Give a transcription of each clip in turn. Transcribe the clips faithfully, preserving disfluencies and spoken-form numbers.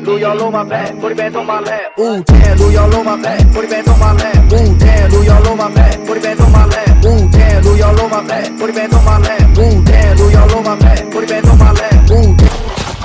Louis all on my back, forty bands on my lap. Ooh, damn, Louis all on my back, forty bands on my lap. Ooh, damn, Louis all on my back, forty bands on my lap. Ooh, damn, Louis all on my back, forty bands on my lap. Ooh, damn, Louis all on my back, forty bands on my lap. Ooh, damn.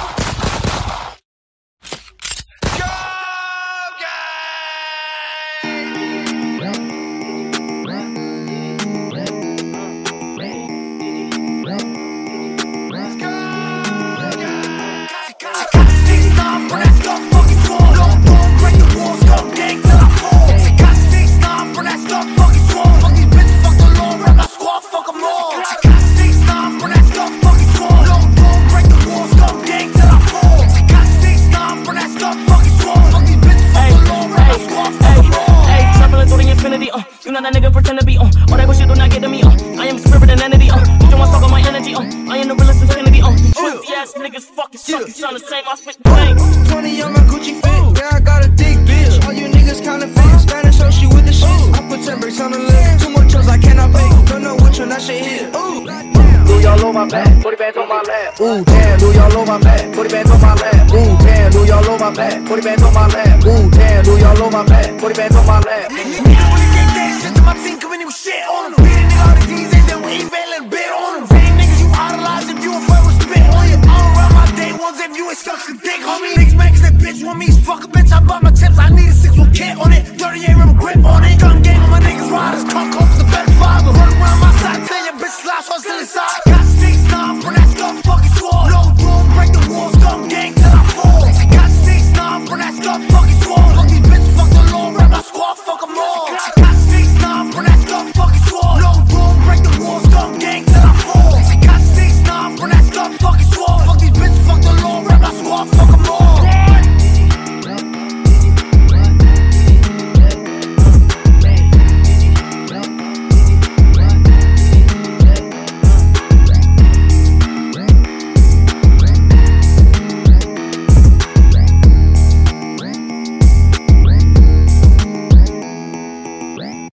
You know that nigga pretend to be on. Uh. All that bullshit do not get to me on. Uh. I am a spirit and entity on. Uh. You don't want to talk on my energy on. Uh. I am the realest infinity on. Uh. Pussy ass niggas fucking suck. You tryna say my spit the same. twenty on my Gucci fit. Yeah, I got a dick bitch. All you niggas counterfeit. Spanish, so she with the shit. I put ten bricks on the list. Two more trills I cannot pay. Don't know which one that shit hit. Ooh. Louis all on my back, forty bands on my lap. Ooh, damn, Louis all on my back, forty bands on my lap. Ooh, damn, Louis all on my back, forty bands on my lap. Ooh, damn, Louis all on my back, forty bands on my lap. My team coming in with shit on them. Beating nigga all the D's and then we ain't bailing bit on them. Same niggas you idolize if you afraid with spit on you. All around my day ones if you ain't stuck to dick on me. Niggas man cause that bitch want me. Fuck a bitch, I bought my tips. I need a six one kit on it. thirty-eight rim grip on it. Gun game on my niggas riders. Come close to the better father. Run around my side, tell your bitch slash, I'm still inside. Got six